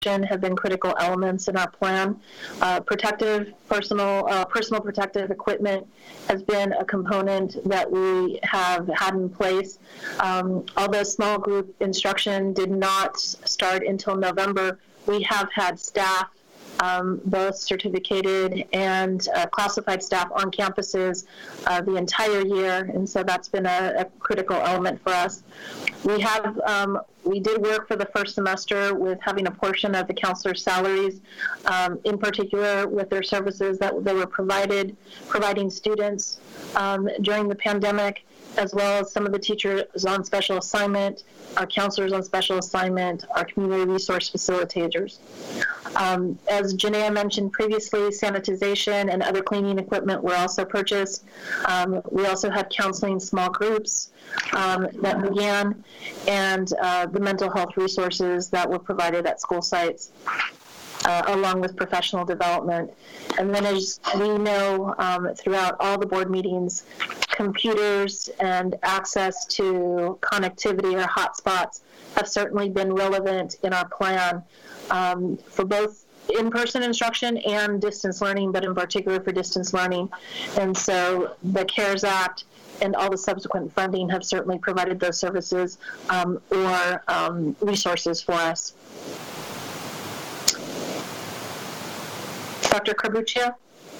have been critical elements in our plan. Personal protective equipment has been a component that we have had in place. Although small group instruction did not start until November, we have had staff, both certificated and classified staff on campuses the entire year, and so that's been a critical element for us. We did work for the first semester with having a portion of the counselors' salaries, in particular with their services that they were providing students during the pandemic, as well as some of the teachers on special assignment, our counselors on special assignment, our community resource facilitators. As Janaea mentioned previously, sanitization and other cleaning equipment were also purchased. We also had counseling small groups that began, and the mental health resources that were provided at school sites, along with professional development. And then, as we know, throughout all the board meetings, computers and access to connectivity or hotspots have certainly been relevant in our plan for both in-person instruction and distance learning, but in particular for distance learning. And so the CARES Act and all the subsequent funding have certainly provided those services or resources for us. Dr. Corbuccio?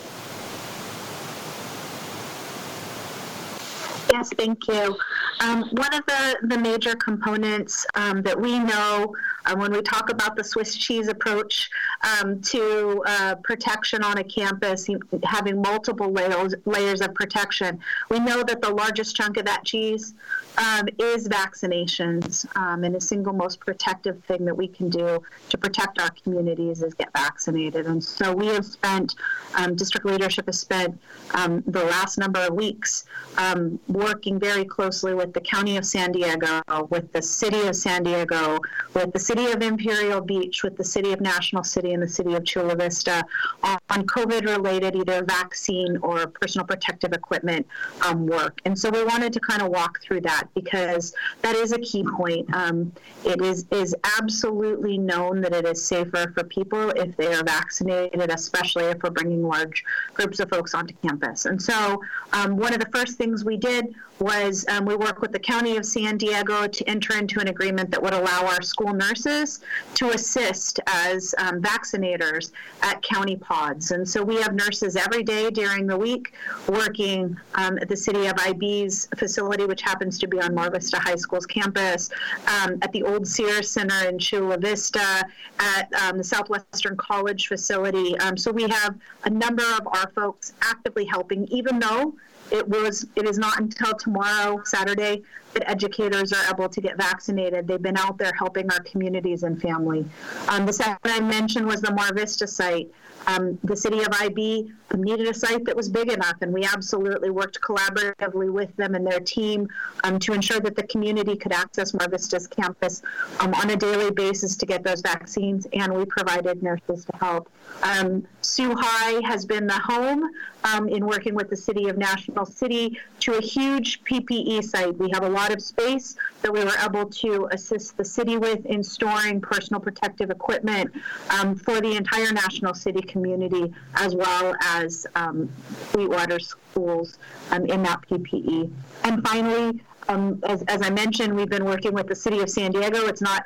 Yes, thank you. One of the major components that we know when we talk about the Swiss cheese approach to protection on a campus, having multiple layers of protection, we know that the largest chunk of that cheese is vaccinations, and the single most protective thing that we can do to protect our communities is get vaccinated. And so we have spent, district leadership has spent the last number of weeks working very closely with the County of San Diego, with the City of San Diego, with the City of Imperial Beach, with the City of National City, and the City of Chula Vista on COVID-related either vaccine or personal protective equipment work. And so we wanted to kind of walk through that because that is a key point. It is absolutely known that it is safer for people if they are vaccinated, especially if we're bringing large groups of folks onto campus. And so one of the first things we did was we worked with the County of San Diego to enter into an agreement that would allow our school nurses to assist as vaccinators at county pods. And so we have nurses every day during the week working at the City of IB's facility, which happens to be on Mar Vista High School's campus, at the Old Sears Center in Chula Vista, at the Southwestern College facility. So we have a number of our folks actively helping, even though it is not until tomorrow, Saturday, that educators are able to get vaccinated. They've been out there helping our communities and family. The second I mentioned was the Mar Vista site. The City of IB needed a site that was big enough, and we absolutely worked collaboratively with them and their team to ensure that the community could access Mar Vista's campus on a daily basis to get those vaccines, and we provided nurses to help. Sioux High has been the home in working with the City of National City to a huge PPE site. We have a lot of space that we were able to assist the city with in storing personal protective equipment for the entire National City community, as well as Sweetwater schools in that PPE. And finally, as I mentioned, we've been working with the City of San Diego. It's not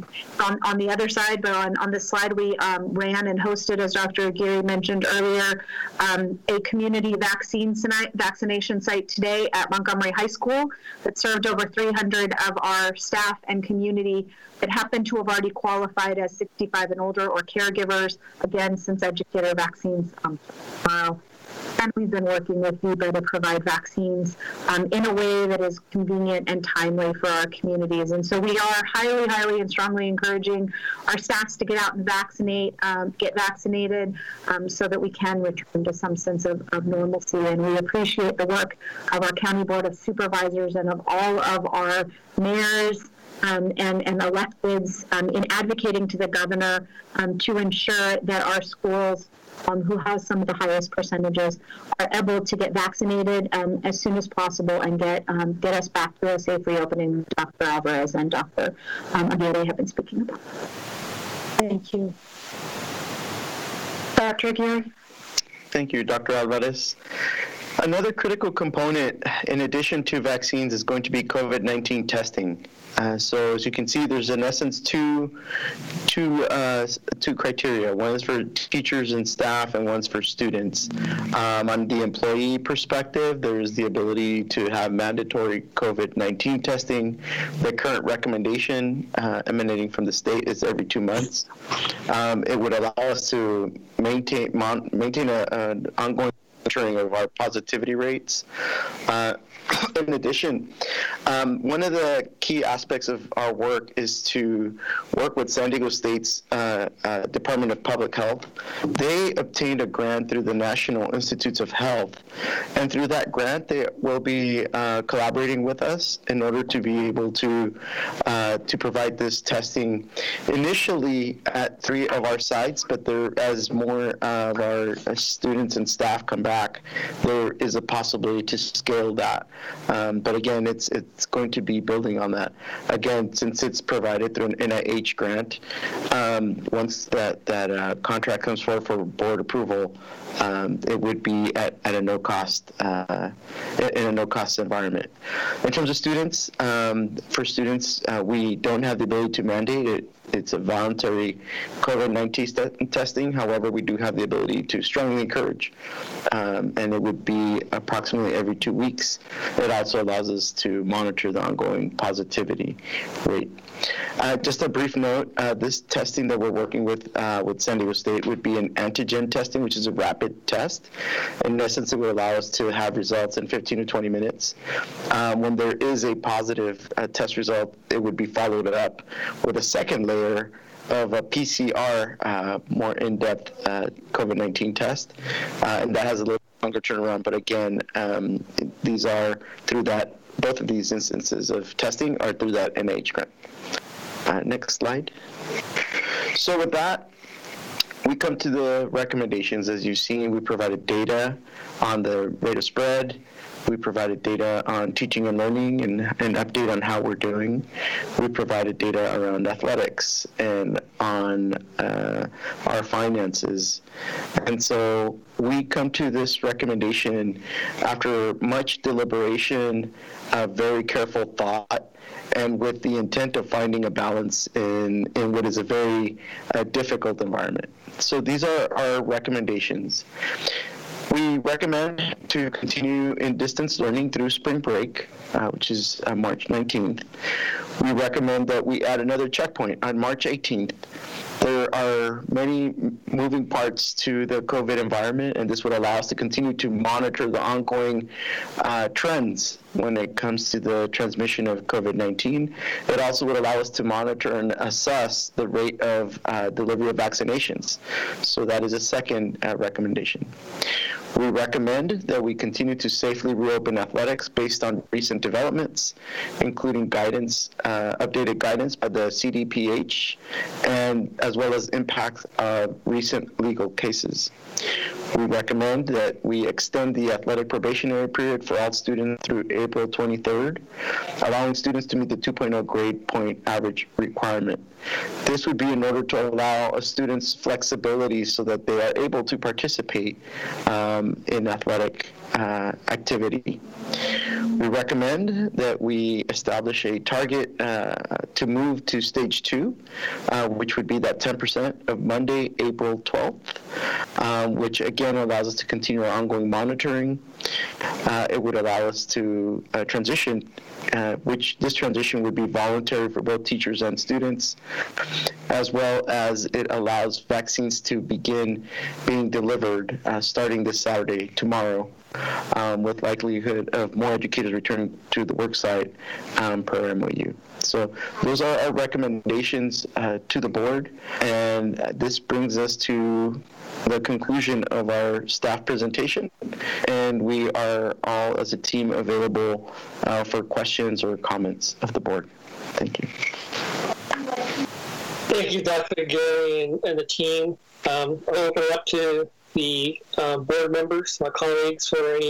on the other side, but on this slide we ran and hosted, as Dr. Aguirre mentioned earlier, a community vaccination site today at Montgomery High School that served over 300 of our staff and community that happen to have already qualified as 65 and older or caregivers, again, since educator vaccines tomorrow. And we've been working with VIBA to provide vaccines in a way that is convenient and timely for our communities. And so we are highly, highly and strongly encouraging our staffs to get out and get vaccinated so that we can return to some sense of normalcy. And we appreciate the work of our County Board of Supervisors and of all of our mayors and electeds in advocating to the governor to ensure that our schools who has some of the highest percentages are able to get vaccinated as soon as possible and get us back to a safe reopening. Dr. Alvarez and Dr. Aguirre have been speaking about. Thank you. Dr. Aguirre? Thank you, Dr. Alvarez. Another critical component, in addition to vaccines, is going to be COVID-19 testing. So as you can see, there's in essence two criteria. One is for teachers and staff, and one's for students. On the employee perspective, there's the ability to have mandatory COVID-19 testing. The current recommendation emanating from the state is every 2 months. It would allow us to maintain an ongoing monitoring of our positivity rates. In addition, one of the key aspects of our work is to work with San Diego State's Department of Public Health. They obtained a grant through the National Institutes of Health, and through that grant, they will be collaborating with us in order to be able to provide this testing initially at 3 of our sites, but as more of our students and staff come back, there is a possibility to scale that. But again, it's going to be building on that. Again, since it's provided through an NIH grant, once that contract comes forward for board approval, it would be at a no-cost in a no-cost environment. In terms of students, we don't have the ability to mandate it. It's a voluntary COVID-19 testing. However, we do have the ability to strongly encourage, and it would be approximately every 2 weeks. It also allows us to monitor the ongoing positivity rate. Just a brief note, this testing that we're working with San Diego State would be an antigen testing, which is a rapid test. In essence, it would allow us to have results in 15 to 20 minutes. When there is a positive test result, it would be followed up with a second layer of a PCR, more in-depth COVID-19 test, and that has a little longer turnaround. But again, these are through that. Both of these instances of testing are through that NIH grant. Next slide. So with that, we come to the recommendations. As you've seen, we provided data on the rate of spread. We provided data on teaching and learning and an update on how we're doing. We provided data around athletics and on our finances. And so we come to this recommendation after much deliberation, very careful thought, and with the intent of finding a balance in what is a very difficult environment. So these are our recommendations. We recommend to continue in distance learning through spring break, which is March 19th. We recommend that we add another checkpoint on March 18th. There are many moving parts to the COVID environment, and this would allow us to continue to monitor the ongoing trends when it comes to the transmission of COVID-19. It also would allow us to monitor and assess the rate of delivery of vaccinations. So that is a second recommendation. We recommend that we continue to safely reopen athletics based on recent developments, including guidance, updated guidance by the CDPH, and as well as impacts of recent legal cases. We recommend that we extend the athletic probationary period for all students through April 23rd, allowing students to meet the 2.0 grade point average requirement. This would be in order to allow students flexibility so that they are able to participate in athletic activity. We recommend that we establish a target to move to stage 2, which would be that 10% of Monday, April 12th, which again allows us to continue our ongoing monitoring. It would allow us to transition, which this transition would be voluntary for both teachers and students, as well as it allows vaccines to begin being delivered starting this Saturday, tomorrow, with likelihood of more educators returning to the work site per MOU. So those are our recommendations to the board, and this brings us to the conclusion of our staff presentation, and we are all as a team available for questions or comments of the board. Thank you. Thank you, Dr. Gary and the team. I'll open it up to the board members, my colleagues, for any